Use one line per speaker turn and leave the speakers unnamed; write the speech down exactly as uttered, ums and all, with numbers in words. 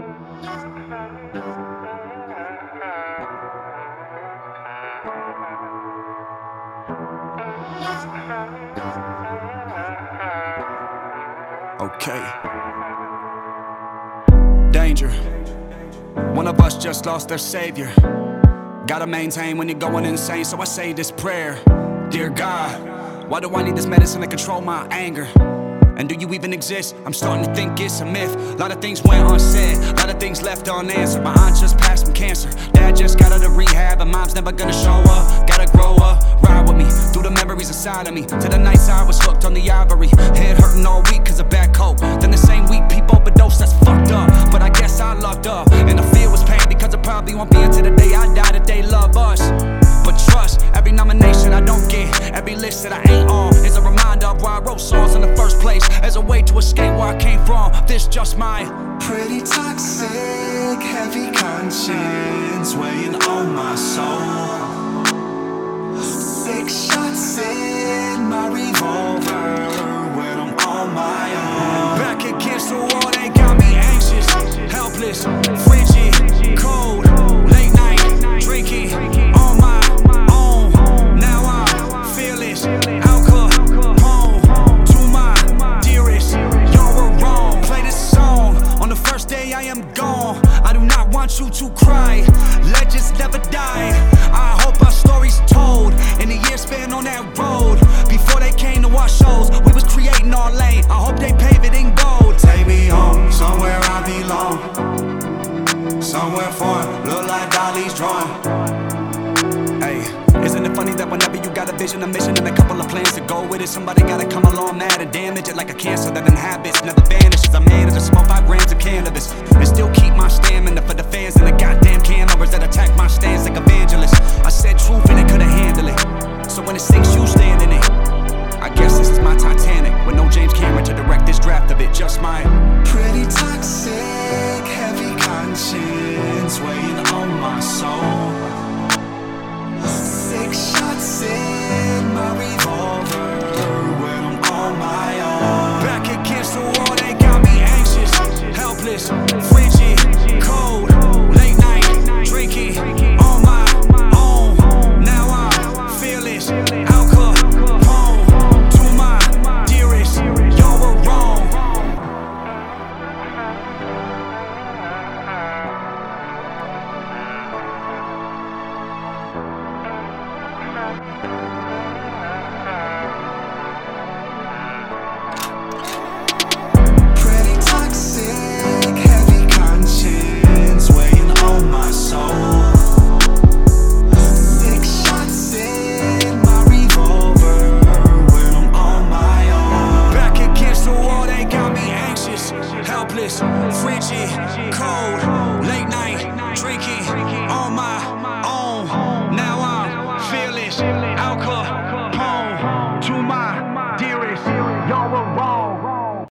Okay. Danger. One of us just lost their savior. Gotta maintain when you're going insane, so I say this prayer. Dear God, why do I need this medicine to control my anger? And do you even exist? I'm starting to think it's a myth. A lot of things went unsaid, a lot of things left unanswered. My aunt just passed from cancer, dad just got out of rehab, and mom's never gonna show up. Gotta grow up, ride with me through the memories inside of me. To the nights I was hooked on the ivory, head hurting all week cause of bad coke. Then the same week people overdose, that's fucked up. But I guess I lucked up, and the fear was pain because it probably won't be until the day I die that they love us. But trust, every nomination I don't get, every list that I ain't on, is a reminder of why I wrote songs in the first place, as a way to escape where I came from. This just my
pretty toxic, heavy conscience weighing on my soul. Six shots in my revolver when I'm on my own.
Back against the wall, they got me anxious, helpless, frigid, cold, late night, drinking on my own. Now I'm fearless, alcohol to my dearest. You're wrong, play this song on the first day I am gone. I do not want you to cry, legends never die. I hope our story's told in the years spent on that road. Before they came to our shows, we was creating our lane. I hope they pave it in gold.
Take me home, somewhere I belong, somewhere foreign, look like Dali's drawing.
Hey, isn't it funny that whenever you got a vision, a mission, and a couple of plans to go with it, somebody gotta come along mad and damage it like a cancer that inhabits, never vanishes. I managed to smoke five grams of cannabis and still keep my stamina for the fans and the goddamn cameras that attack my stance like evangelists. I said truth and they couldn't handle it, so when it sinks, you stand in it. I guess this is my Titanic with no James Cameron to direct this draft of it, just my
pretty toxic, heavy conscience weighing on my soul. Six shots in my revolver when I'm on my own.
Back against the wall, they got me anxious, helpless, frigid, cold, late night, drinking on my own. Now I'm fearless, alcohol to my dearest. You're wrong.
Pretty toxic, heavy conscience weighing on my soul. Six shots in my revolver when I'm on my own.
Back against the wall, they got me anxious, helpless, frigid,